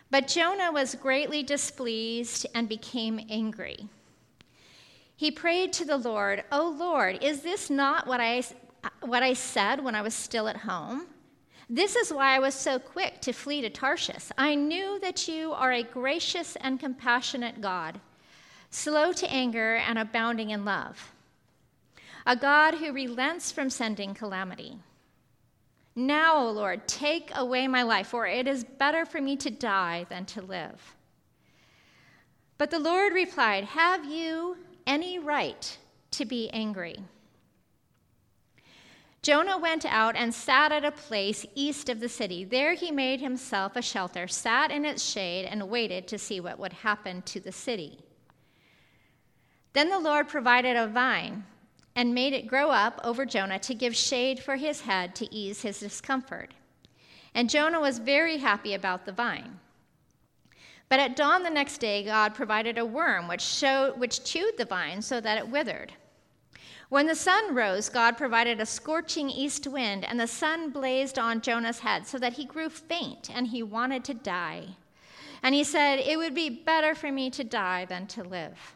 But Jonah was greatly displeased and became angry. He prayed to the Lord, "O Lord, is this not what I said when I was still at home? This is why I was so quick to flee to Tarshish. I knew that you are a gracious and compassionate God, slow to anger and abounding in love, a God who relents from sending calamity. Now, O Lord, take away my life, for it is better for me to die than to live." But the Lord replied, "Have you any right to be angry?" Jonah went out and sat at a place east of the city. There he made himself a shelter, sat in its shade, and waited to see what would happen to the city. Then the Lord provided a vine and made it grow up over Jonah to give shade for his head to ease his discomfort. And Jonah was very happy about the vine. But at dawn the next day, God provided a worm which chewed the vine so that it withered. When the sun rose, God provided a scorching east wind, and the sun blazed on Jonah's head so that he grew faint and he wanted to die. And he said, "It would be better for me to die than to live."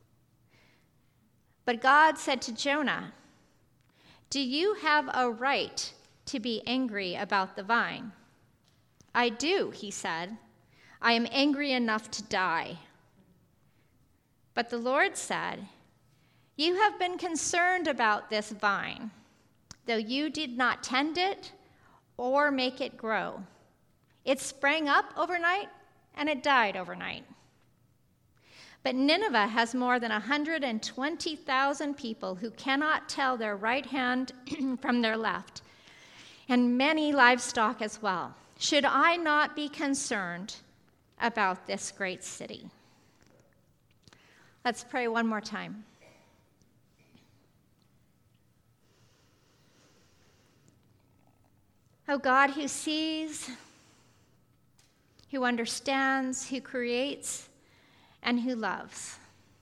But God said to Jonah, "Do you have a right to be angry about the vine?" "I do," he said. "I am angry enough to die." But the Lord said, "You have been concerned about this vine, though you did not tend it or make it grow. It sprang up overnight and it died overnight. But Nineveh has more than 120,000 people who cannot tell their right hand from their left, and many livestock as well. Should I not be concerned about this great city?" Let's pray one more time. Oh God, who sees, who understands, who creates, and who loves.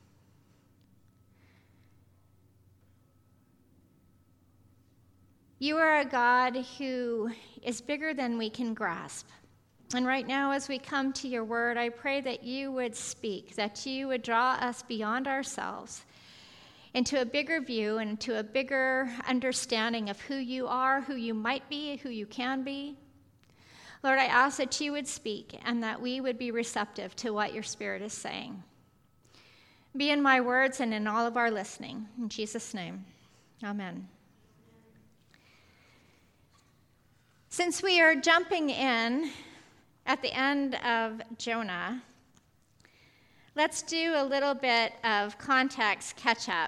You are a God who is bigger than we can grasp. And right now, as we come to your word, I pray that you would speak, that you would draw us beyond ourselves into a bigger view and into a bigger understanding of who you are, who you might be, who you can be. Lord, I ask that you would speak and that we would be receptive to what your Spirit is saying. Be in my words and in all of our listening. In Jesus' name, amen. Since we are jumping in at the end of Jonah, let's do a little bit of context catch-up.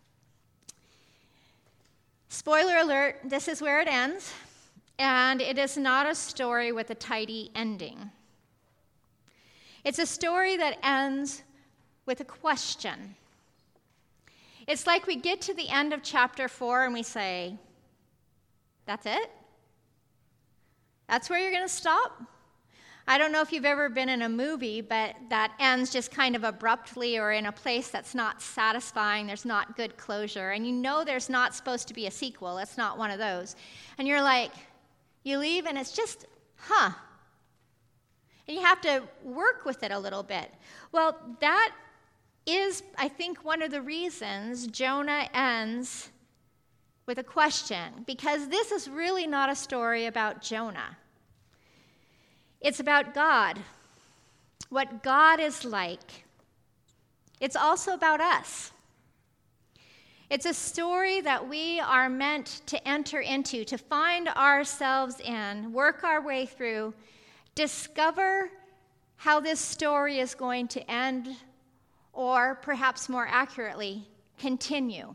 Spoiler alert, this is where it ends, and it is not a story with a tidy ending. It's a story that ends with a question. It's like we get to the end of chapter 4 and we say, "That's it? That's where you're going to stop?" I don't know if you've ever been in a movie, but that ends just kind of abruptly or in a place that's not satisfying. There's not good closure. And you know there's not supposed to be a sequel. It's not one of those. And you're like, you leave and it's just, And you have to work with it a little bit. Well, that is, I think, one of the reasons Jonah ends with a question, because this is really not a story about Jonah. It's about God, what God is like. It's also about us. It's a story that we are meant to enter into, to find ourselves in, work our way through, discover how this story is going to end, or perhaps more accurately, continue.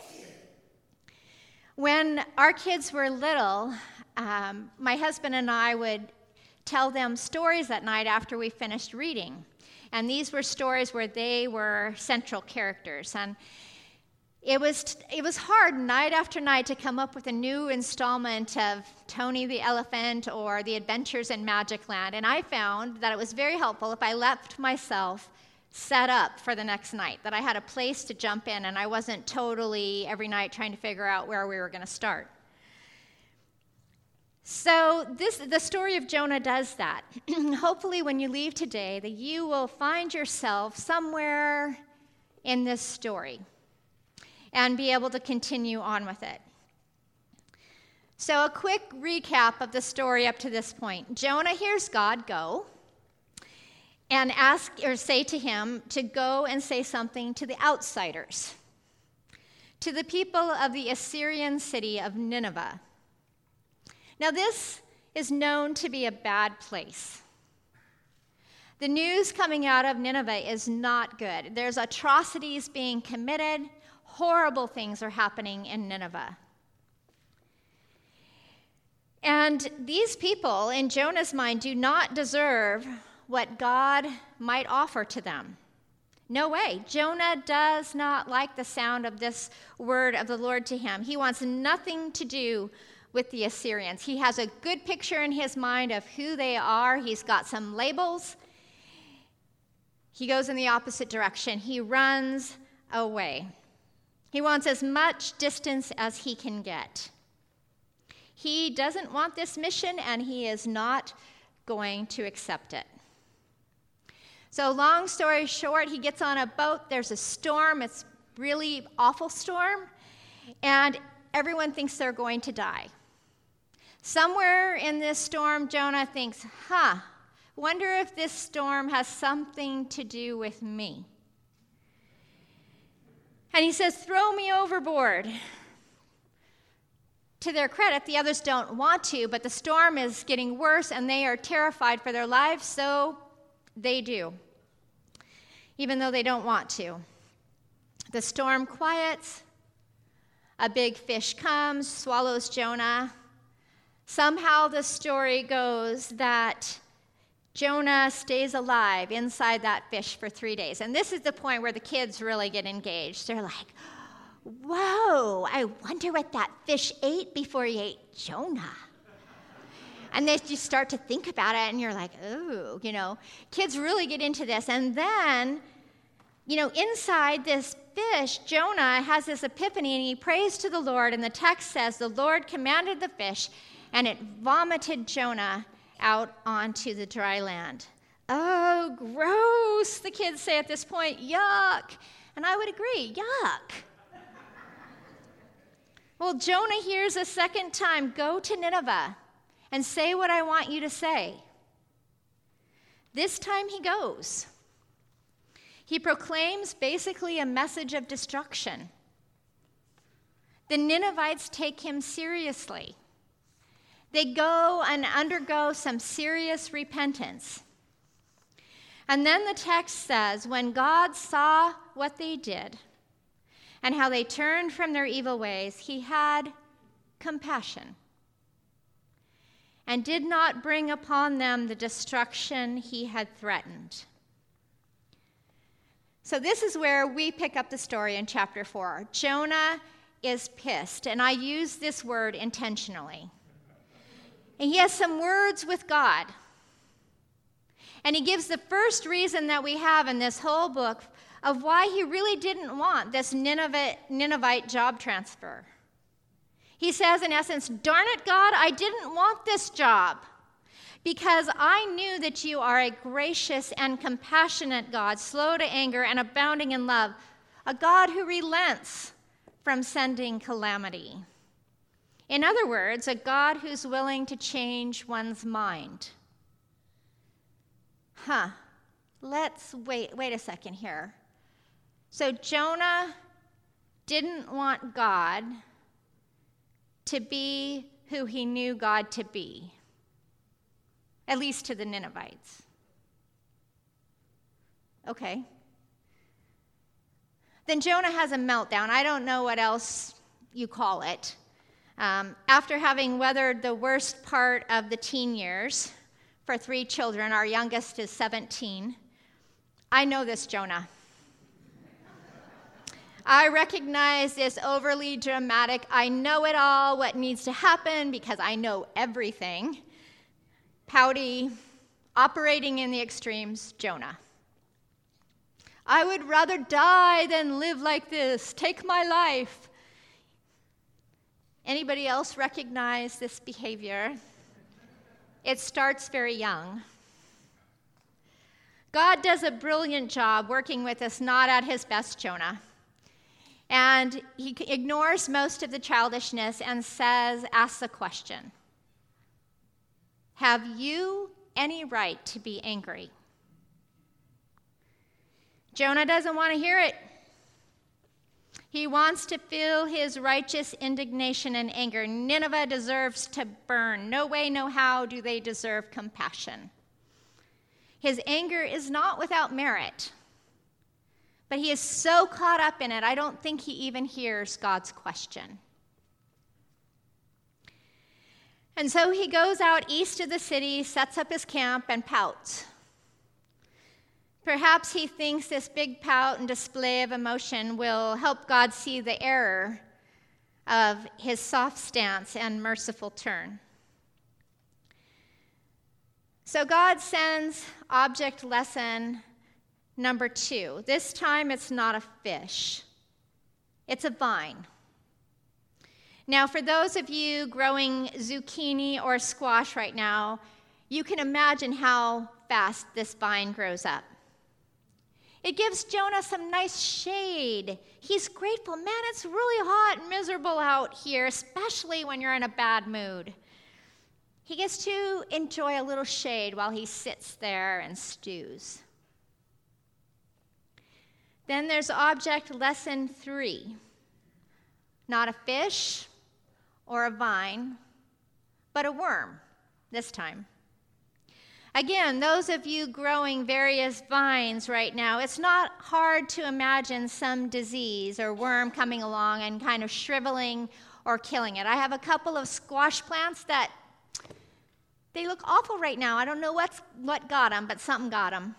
When our kids were little, my husband and I would tell them stories at night after we finished reading. And these were stories where they were central characters. And it was hard night after night to come up with a new installment of Tony the Elephant or The Adventures in Magic Land. And I found that it was very helpful if I left myself set up for the next night, that I had a place to jump in and I wasn't totally every night trying to figure out where we were going to start. So the story of Jonah does that. Hopefully when you leave today, that you will find yourself somewhere in this story and be able to continue on with it. So a quick recap of the story up to this point. Jonah hears God go and say to him to go and say something to the outsiders, to the people of the Assyrian city of Nineveh. Now, this is known to be a bad place. The news coming out of Nineveh is not good. There's atrocities being committed. Horrible things are happening in Nineveh. And these people, in Jonah's mind, do not deserve what God might offer to them. No way. Jonah does not like the sound of this word of the Lord to him. He wants nothing to do with the Assyrians. He has a good picture in his mind of who they are. He's got some labels. He goes in the opposite direction. He runs away. He wants as much distance as he can get. He doesn't want this mission, and he is not going to accept it. So long story short, he gets on a boat. There's a storm. It's really awful storm, and everyone thinks they're going to die. Somewhere in this storm, Jonah thinks, wonder if this storm has something to do with me. And he says, throw me overboard. To their credit, the others don't want to, but the storm is getting worse and they are terrified for their lives, so they do, even though they don't want to. The storm quiets. A big fish comes, swallows Jonah. Somehow the story goes that Jonah stays alive inside that fish for 3 days. And this is the point where the kids really get engaged. They're like, whoa, I wonder what that fish ate before he ate Jonah. And then you start to think about it, and you're like, ooh, kids really get into this. And then, inside this fish, Jonah has this epiphany, and he prays to the Lord. And the text says, the Lord commanded the fish, and it vomited Jonah out onto the dry land. Oh, gross, the kids say at this point, yuck. And I would agree, yuck. Well, Jonah hears a second time, go to Nineveh and say what I want you to say. This time he goes. He proclaims basically a message of destruction. The Ninevites take him seriously. They go and undergo some serious repentance. And then the text says, when God saw what they did and how they turned from their evil ways, he had compassion and did not bring upon them the destruction he had threatened. So this is where we pick up the story in chapter 4. Jonah is pissed, and I use this word intentionally. And he has some words with God. And he gives the first reason that we have in this whole book of why he really didn't want this Ninevite job transfer. He says, in essence, darn it, God, I didn't want this job because I knew that you are a gracious and compassionate God, slow to anger and abounding in love, a God who relents from sending calamity. In other words, a God who's willing to change one's mind. Let's wait a second here. So Jonah didn't want God to be who he knew God to be, at least to the Ninevites. Okay. Then Jonah has a meltdown. I don't know what else you call it. After having weathered the worst part of the teen years for 3 children, our youngest is 17, I know this Jonah. I recognize this overly dramatic, I know it all, what needs to happen because I know everything, pouty, operating in the extremes, Jonah. I would rather die than live like this. Take my life. Anybody else recognize this behavior? it starts very young. God does a brilliant job working with us not at his best, Jonah. And he ignores most of the childishness and asks a question. Have you any right to be angry? Jonah doesn't want to hear it. He wants to feel his righteous indignation and anger. Nineveh deserves to burn. No way, no how do they deserve compassion. His anger is not without merit, but he is so caught up in it, I don't think he even hears God's question. And so he goes out east of the city, sets up his camp, and pouts. Perhaps he thinks this big pout and display of emotion will help God see the error of his soft stance and merciful turn. So God sends object lesson number 2. This time it's not a fish. It's a vine. Now, for those of you growing zucchini or squash right now, you can imagine how fast this vine grows up. It gives Jonah some nice shade. He's grateful. Man, it's really hot and miserable out here, especially when you're in a bad mood. He gets to enjoy a little shade while he sits there and stews. Then there's object lesson 3. Not a fish or a vine, but a worm this time. Again, those of you growing various vines right now, it's not hard to imagine some disease or worm coming along and kind of shriveling or killing it. I have a couple of squash plants that they look awful right now. I don't know what got them, but something got them.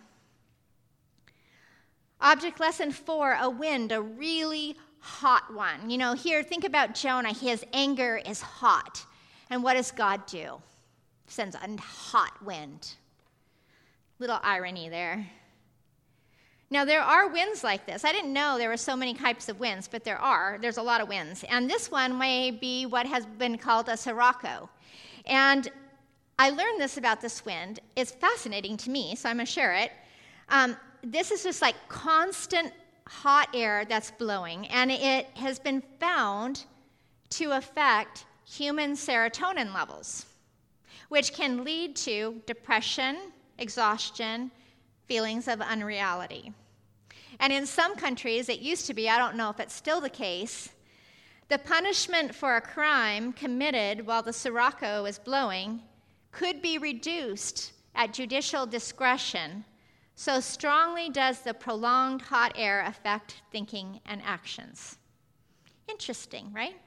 Object lesson 4, a wind, a really hot one. You know, here, think about Jonah. His anger is hot. And what does God do? Sends a hot wind. Little irony there. Now, there are winds like this. I didn't know there were so many types of winds, but there are. There's a lot of winds. And this one may be what has been called a sirocco. And I learned this about this wind. It's fascinating to me, so I'm going to share it. This is just like constant hot air that's blowing, and it has been found to affect human serotonin levels, which can lead to depression, exhaustion, feelings of unreality. And in some countries, it used to be, I don't know if it's still the case, the punishment for a crime committed while the sirocco is blowing could be reduced at judicial discretion. So strongly does the prolonged hot air affect thinking and actions. Interesting, right?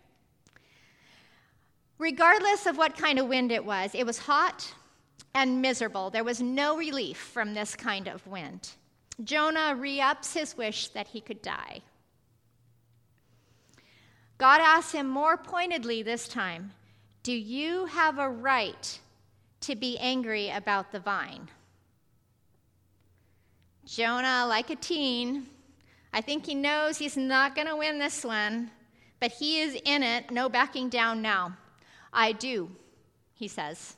Regardless of what kind of wind it was hot and miserable. There was no relief from this kind of wind. Jonah re-ups his wish that he could die. God asks him more pointedly this time, do you have a right to be angry about the vine? Jonah, like a teen, I think he knows he's not going to win this one, but he is in it, no backing down now. I do, he says.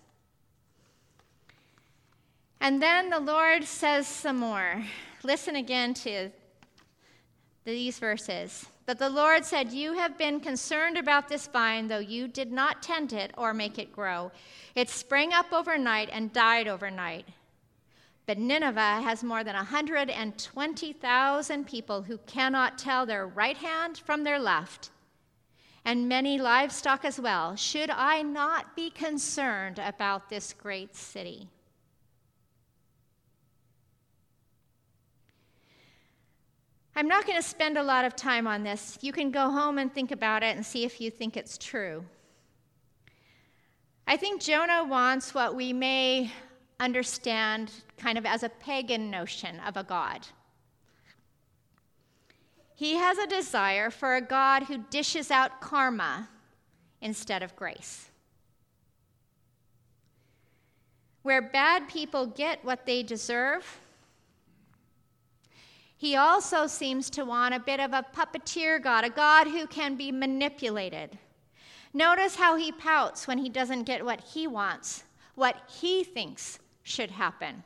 And then the Lord says some more. Listen again to these verses. But the Lord said, you have been concerned about this vine, though you did not tend it or make it grow. It sprang up overnight and died overnight. But Nineveh has more than 120,000 people who cannot tell their right hand from their left, and many livestock as well. Should I not be concerned about this great city? I'm not going to spend a lot of time on this. You can go home and think about it and see if you think it's true. I think Jonah wants what we may understand kind of as a pagan notion of a God. He has a desire for a God who dishes out karma instead of grace, where bad people get what they deserve. He also seems to want a bit of a puppeteer God, a God who can be manipulated. Notice how he pouts when he doesn't get what he wants. what he thinks should happen.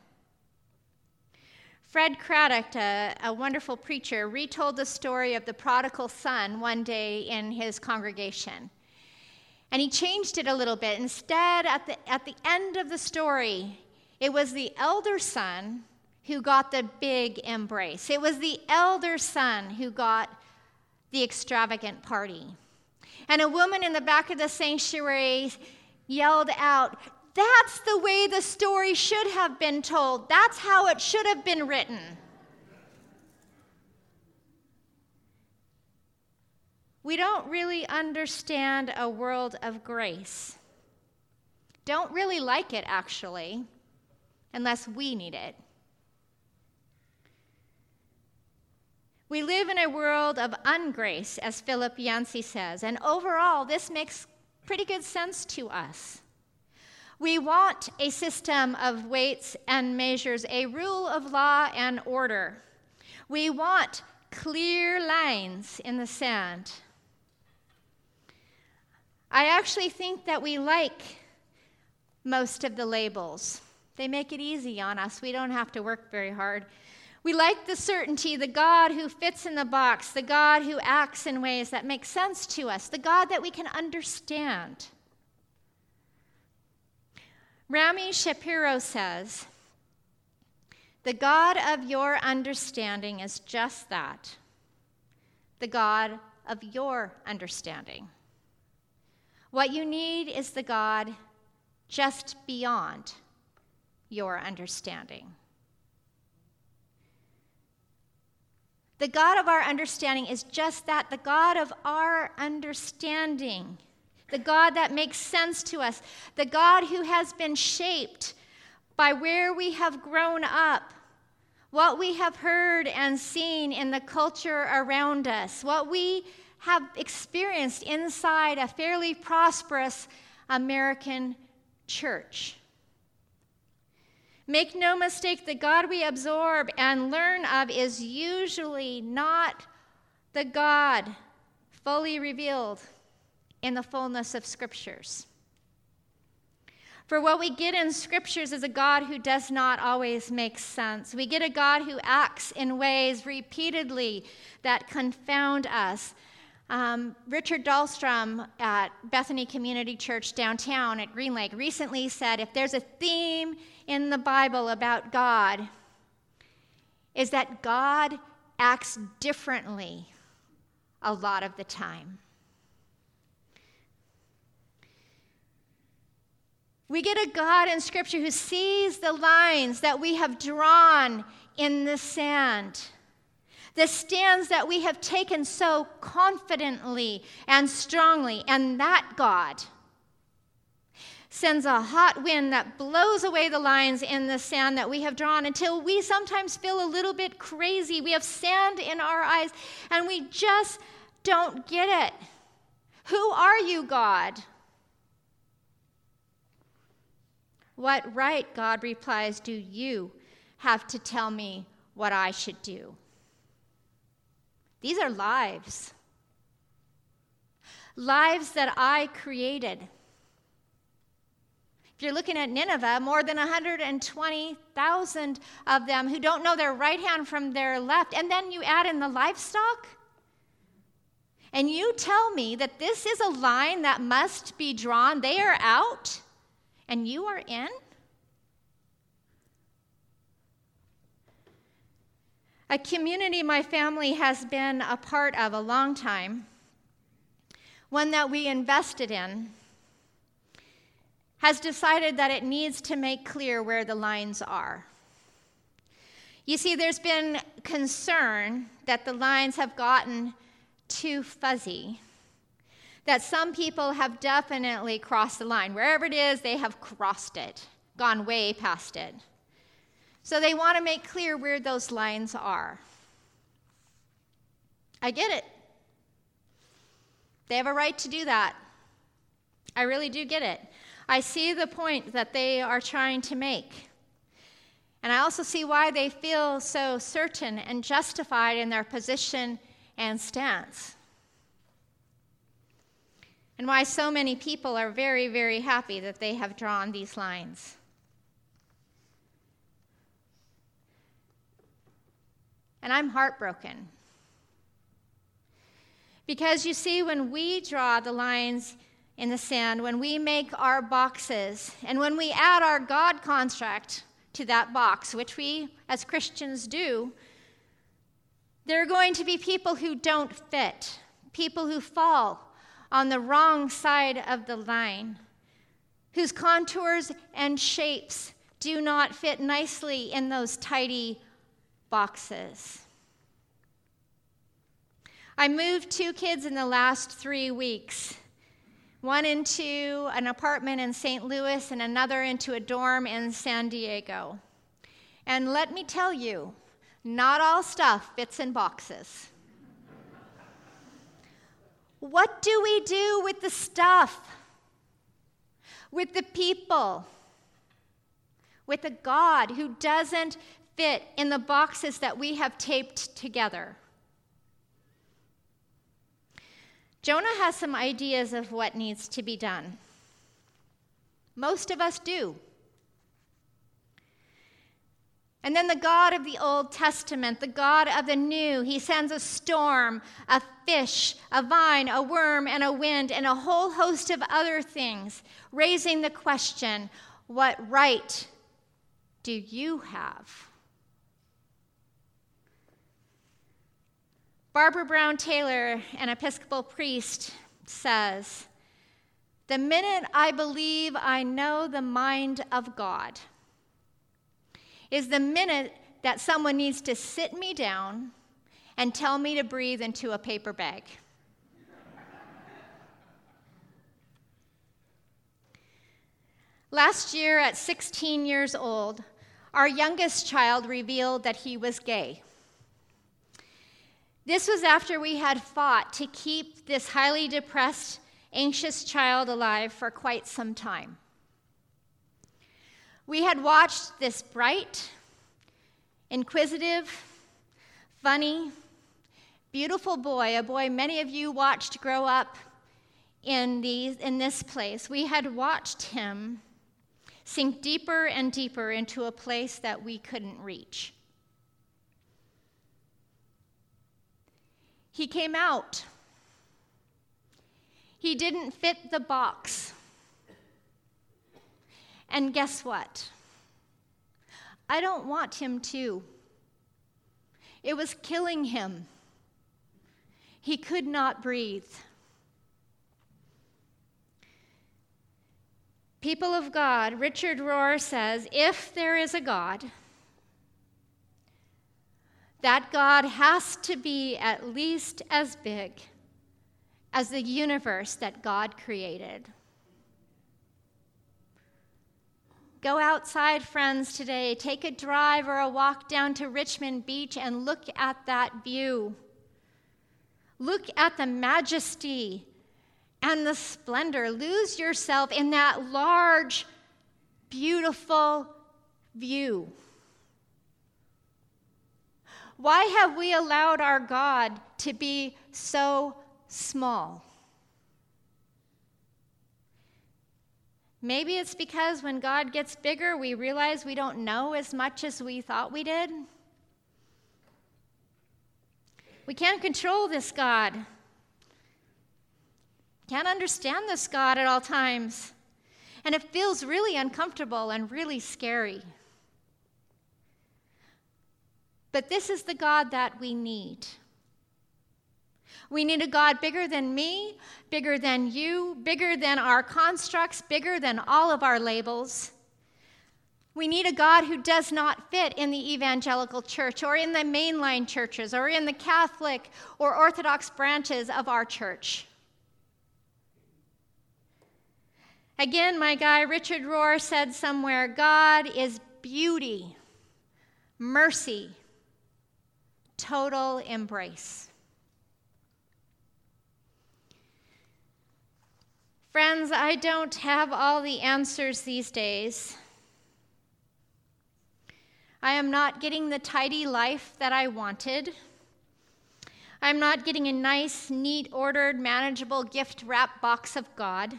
Fred Craddock, a wonderful preacher, retold the story of the prodigal son one day in his congregation. And he changed it a little bit. Instead, at the end of the story, it was the elder son who got the big embrace. It was the elder son who got the extravagant party. And a woman in the back of the sanctuary yelled out, "That's the way the story should have been told. That's how it should have been written." We don't really understand a world of grace. Don't really like it, actually, unless we need it. We live in a world of ungrace, as Philip Yancey says, and overall, this makes pretty good sense to us. We want a system of weights and measures, a rule of law and order. We want clear lines in the sand. I actually think that we like most of the labels. They make it easy on us. We don't have to work very hard. We like the certainty, the God who fits in the box, the God who acts in ways that make sense to us, the God that we can understand. Rami Shapiro says, "The God of your understanding is just that, the God of your understanding. What you need is the God just beyond your understanding." The God of our understanding is just that, the God of our understanding, the God that makes sense to us, the God who has been shaped by where we have grown up, what we have heard and seen in the culture around us, what we have experienced inside a fairly prosperous American church. Make no mistake, the God we absorb and learn of is usually not the God fully revealed in the fullness of Scriptures. For what we get in Scriptures is a God who does not always make sense. We get a God who acts in ways repeatedly that confound us. Richard Dahlstrom at Bethany Community Church downtown at Green Lake recently said, if there's a theme in the Bible about God, is that God acts differently a lot of the time. We get a God in Scripture who sees the lines that we have drawn in the sand, the stands that we have taken so confidently and strongly, and that God sends a hot wind that blows away the lines in the sand that we have drawn until we sometimes feel a little bit crazy. We have sand in our eyes, and we just don't get it. Who are you, God? What right, God replies, do you have to tell me what I should do? These are lives. Lives that I created. If you're looking at Nineveh, more than 120,000 of them who don't know their right hand from their left, and then you add in the livestock, and you tell me that this is a line that must be drawn. They are out, and you are in? A community my family has been a part of a long time, one that we invested in, has decided that it needs to make clear where the lines are. You see, there's been concern that the lines have gotten too fuzzy, that some people have definitely crossed the line. Wherever it is, they have crossed it, gone way past it. So they want to make clear where those lines are. I get it. They have a right to do that. I really do get it. I see the point that they are trying to make. And I also see why they feel so certain and justified in their position and stance. and why so many people are very, very happy that they have drawn these lines. And I'm heartbroken. Because you see, when we draw the lines in the sand, when we make our boxes, and when we add our God construct to that box, which we as Christians do, there are going to be people who don't fit, people who fall on the wrong side of the line, whose contours and shapes do not fit nicely in those tidy boxes. I moved 2 kids in the last 3 weeks, one into an apartment in St. Louis and another into a dorm in San Diego. And let me tell you, not all stuff fits in boxes. What do we do with the stuff? With the people? With a God who doesn't fit in the boxes that we have taped together? Jonah has some ideas of what needs to be done. Most of us do. And then the God of the Old Testament, the God of the New, he sends a storm, a fish, a vine, a worm, and a wind, and a whole host of other things, raising the question, what right do you have? Barbara Brown Taylor, an Episcopal priest, says, "The minute I believe I know the mind of God is the minute that someone needs to sit me down and tell me to breathe into a paper bag." Last year, at 16 years old, our youngest child revealed that he was gay. This was after we had fought to keep this highly depressed, anxious child alive for quite some time. We had watched this bright, inquisitive, funny, beautiful boy, a boy many of you watched grow up in this place. We had watched him sink deeper and deeper into a place that we couldn't reach. He came out. He didn't fit the box. And guess what? I don't want him to. It was killing him. He could not breathe. People of God, Richard Rohr says, if there is a God, that God has to be at least as big as the universe that God created. Go outside, friends, today. Take a drive or a walk down to Richmond Beach and look at that view. Look at the majesty and the splendor. Lose yourself in that large, beautiful view. Why have we allowed our God to be so small? Maybe it's because when God gets bigger, we realize we don't know as much as we thought we did. We can't control this God. Can't understand this God at all times. And it feels really uncomfortable and really scary. But this is the God that we need. We need a God bigger than me, bigger than you, bigger than our constructs, bigger than all of our labels. We need a God who does not fit in the evangelical church or in the mainline churches or in the Catholic or Orthodox branches of our church. Again, my guy Richard Rohr said somewhere, God is beauty, mercy, total embrace. Friends, I don't have all the answers these days. I am not getting the tidy life that I wanted. I'm not getting a nice, neat, ordered, manageable gift wrap box of God.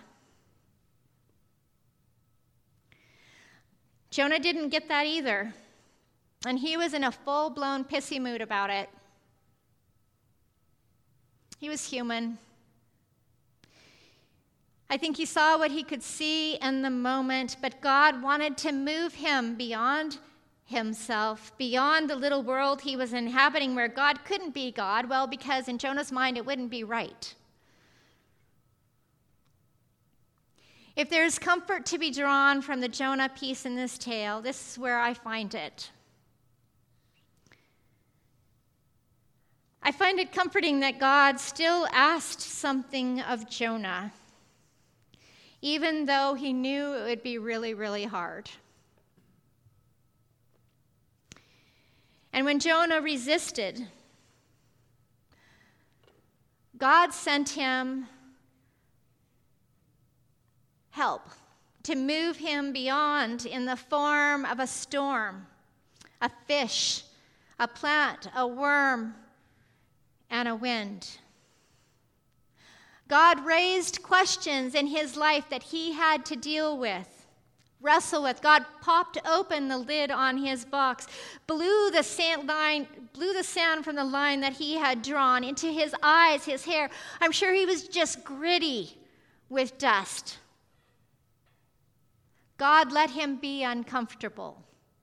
Jonah didn't get that either, and he was in a full-blown pissy mood about it. He was human. I think he saw what he could see in the moment, but God wanted to move him beyond himself, beyond the little world he was inhabiting where God couldn't be God. Well, because in Jonah's mind, it wouldn't be right. If there's comfort to be drawn from the Jonah piece in this tale, this is where I find it. I find it comforting that God still asked something of Jonah, even though he knew it would be really, really hard. And when Jonah resisted, God sent him help to move him beyond in the form of a storm, a fish, a plant, a worm, and a wind. God raised questions in his life that he had to deal with, wrestle with. God popped open the lid on his box, blew the sand from the line that he had drawn into his eyes, his hair. I'm sure he was just gritty with dust. God let him be uncomfortable.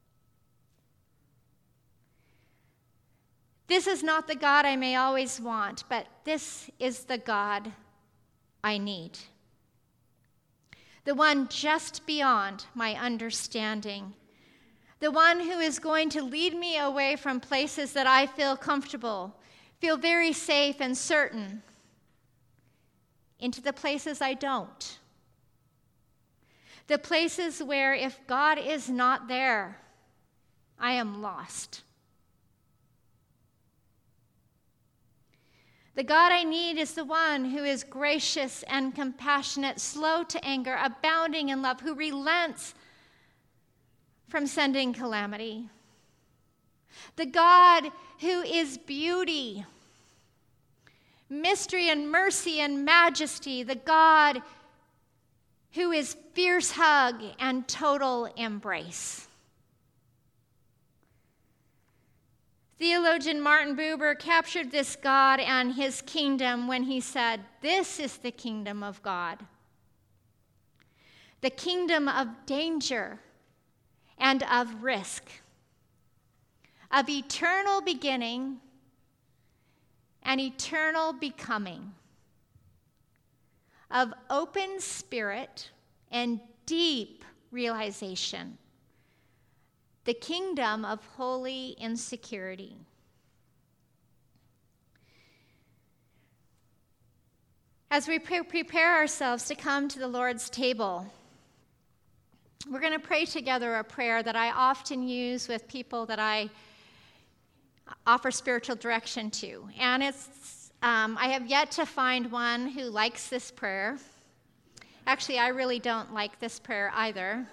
This is not the God I may always want, but this is the God I need. The one just beyond my understanding. The one who is going to lead me away from places that I feel comfortable, feel very safe and certain, into the places I don't. The places where if God is not there, I am lost. The God I need is the one who is gracious and compassionate, slow to anger, abounding in love, who relents from sending calamity. The God who is beauty, mystery and mercy and majesty. The God who is fierce hug and total embrace. Theologian Martin Buber captured this God and his kingdom when he said, "This is the kingdom of God. The kingdom of danger and of risk, of eternal beginning and eternal becoming, of open spirit and deep realization. The kingdom of holy insecurity." As we prepare ourselves to come to the Lord's table, we're going to pray together a prayer that I often use with people that I offer spiritual direction to. And I have yet to find one who likes this prayer. Actually, I really don't like this prayer either.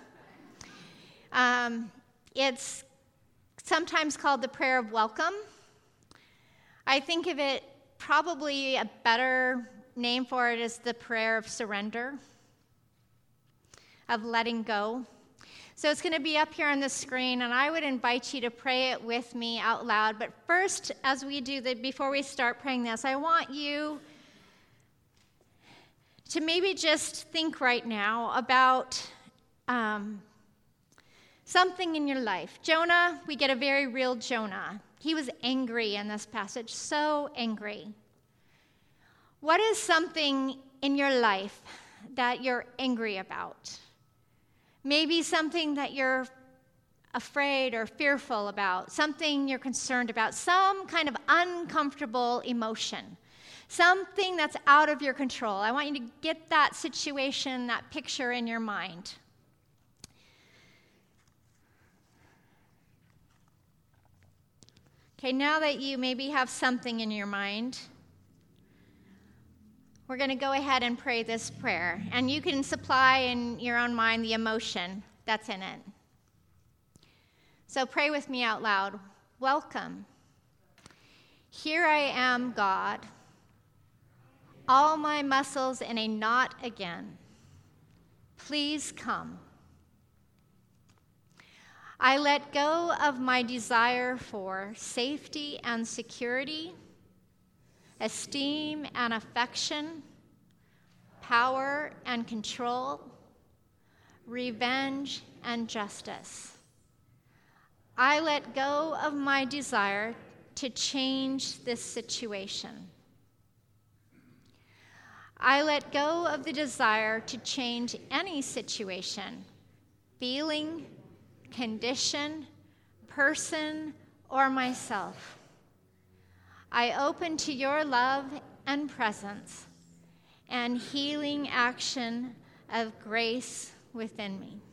It's sometimes called the prayer of welcome. I think of it, probably a better name for it is the prayer of surrender, of letting go. So it's going to be up here on the screen, and I would invite you to pray it with me out loud. But first, as we do that, before we start praying this, I want you to maybe just think right now about something in your life. Jonah, we get a very real Jonah. He was angry in this passage, so angry. What is something in your life that you're angry about? Maybe something that you're afraid or fearful about, something you're concerned about, some kind of uncomfortable emotion, something that's out of your control. I want you to get that situation, that picture in your mind. Okay, now that you maybe have something in your mind, we're going to go ahead and pray this prayer. And you can supply in your own mind the emotion that's in it. So pray with me out loud. Welcome Here I am, God, all my muscles in a knot again. Please come. I let go of my desire for safety and security, esteem and affection, power and control, revenge and justice. I let go of my desire to change this situation. I let go of the desire to change any situation, feeling, condition, person, or myself. I open to your love and presence and healing action of grace within me.